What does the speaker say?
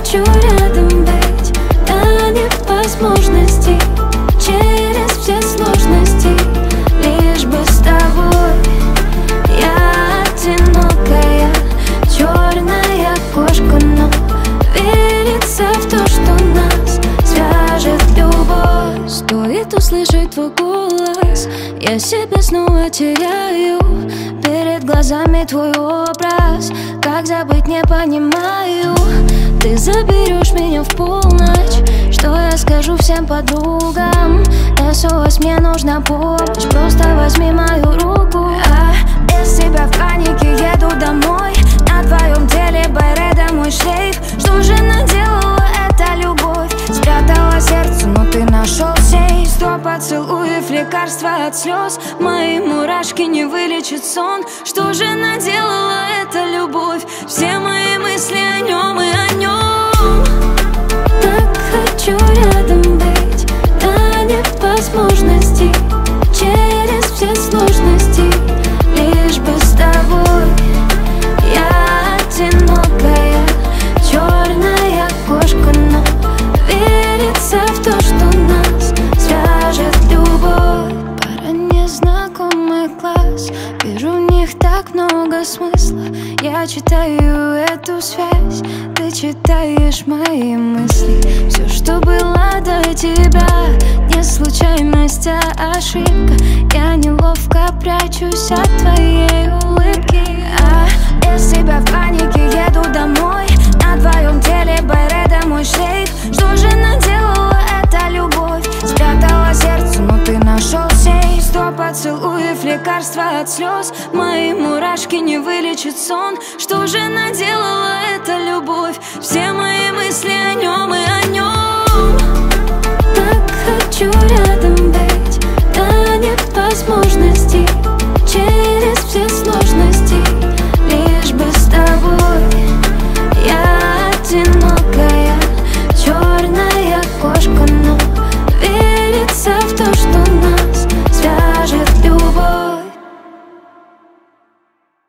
хочу рядом быть до невозможности, через все сложности, лишь бы с тобой. Я одинокая черная кошка, но верится в то, что нас свяжет любовь. Стоит услышать твой голос, я себя снова теряю. Перед глазами твой образ, как забыть не понимаю. Ты заберешь меня в полночь, что я скажу всем подругам? SOS, мне нужна помощь, просто возьми мою руку. Без тебя в панике еду домой, на твоем теле Байреда мой шлейф. Что же наделала эта любовь? Спрятала сердце, но ты нашел сейф. 100 поцелуев, лекарства от слез, мои мурашки не вылечит сон. Что же наделала эта любовь? Все мои мысли о нем и о нем. Так хочу рядом быть до невозможности, через все сложности, лишь бы с тобой. Я одинокая черная кошка, но верится в то, что нас свяжет любовь. Пара незнакомых глаз, вижу в них так много смысла. Я читаю эту связь, ты читаешь мои мысли. Все, что было до тебя, не случайность, а ошибка. Я неловко прячусь от твоей улыбки. Без тебя в панике еду домой, на твоем теле Байреда мой шлейф. Что же наделала эта любовь? Спрятала сердце, но ты нашел сейф. 100 поцелуев, лекарства от слез, мои мурашки не вылечит сон. Что же наделала